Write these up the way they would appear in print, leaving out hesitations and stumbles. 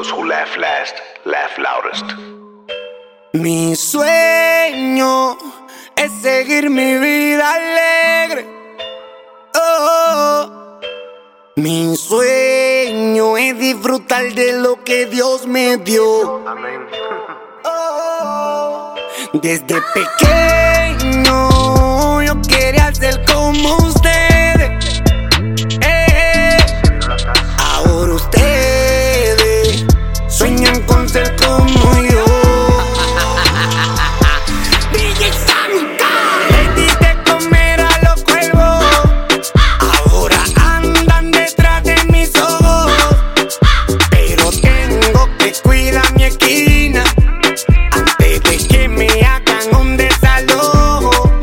Those who laugh last, laugh loudest. Mi sueño es seguir mi vida alegre. Oh. Mi sueño es disfrutar de lo que Dios me dio. Amén. Oh. Desde pequeño yo quería ser como ustedes. Ahora ustedes sueñan con ser como yo. DJ Santa, le di de comer a los cuervos. Ahora andan detrás de mis ojos. Pero tengo que cuidar mi esquina antes de que me hagan un desalojo.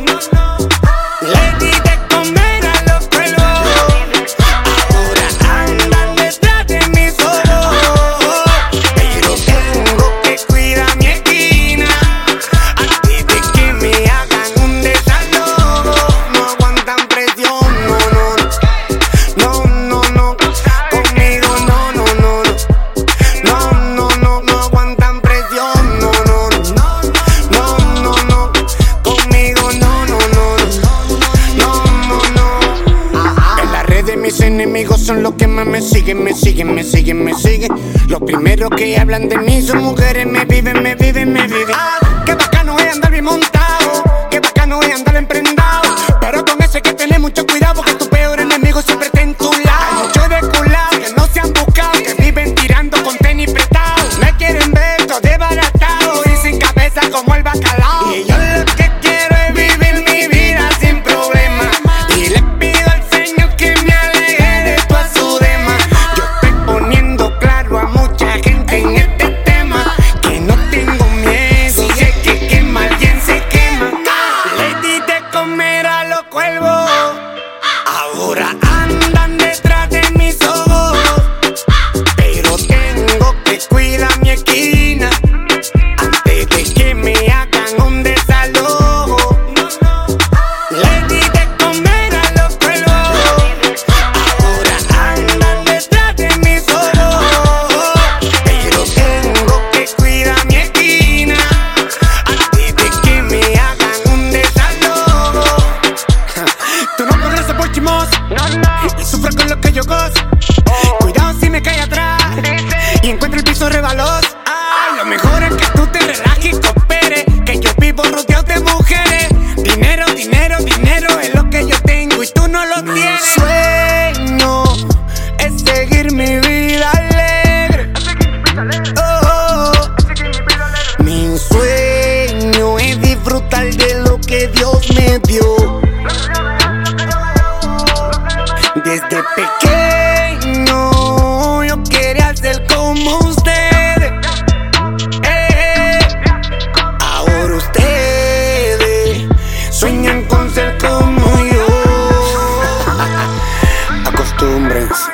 Le di de comer a los cuervos. Ahora andan detrás de mis ojos. Pero tengo que cuidar mi esquina antes de que me hagan un desalojo. No aguantan presión, no, no, no, no, no, conmigo no, no, no, no, no, no, no aguantan presión, no, no, no, no, no, conmigo no, no, no, no, no, no. En las redes mis enemigos son los que más me siguen, me siguen, me siguen, me siguen. Los primeros que hablan de mí son mujeres, me viven, me viven, me viven. Qué bacano es andar bien montado, qué bacano es andar emprendado. Pero con eso hay que tener mucho cuidado, porque tu peor enemigo siempre está en tu lado. Hay muchos desculados que no se han buscado, que viven tirando con tenis prestados. Me quieren ver todo desbaratado y sin cabeza como el bacalao. Y yo lo que quiero es vivir mi vida sin problemas. Y le pido al Señor que me aleje de toda su demás. Yo estoy poniendo claro a mucha gente en este tema que no tengo miedo, si es que quema, alguien se quema. Le di de comer a los cuervos. Ahora andan detrás de mis ojos. Pero tengo que cuidar mi esquina antes de que me hagan un desalojo. Le di de comer a los cuervos. Ahora andan detrás de mis ojos. Pero tengo que cuidar mi esquina antes de que me hagan un desalojo. Tú no progresas por chismoso y sufro con lo que yo gozo. Cuidado si me cae atrás y encuentro el piso rebaloso. Lo mejor es que tú te relajes y cooperes, que yo vivo rodeado de mujeres. Dinero, dinero, dinero es lo que yo tengo y tú no lo tienes. Mi sueño es seguir mi vida alegre. Oh, mi sueño es disfrutar de lo que Dios me dio. Desde pequeño yo quería ser como ustedes. Ahora ustedes sueñan con ser como yo. Acostúmbrense.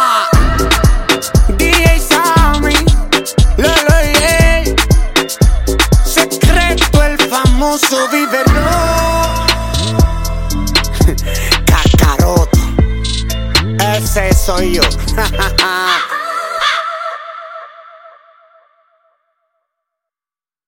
DJ Sammy, Lolo yeah. Secreto el famoso Vivero. Cacaroto, ese soy yo.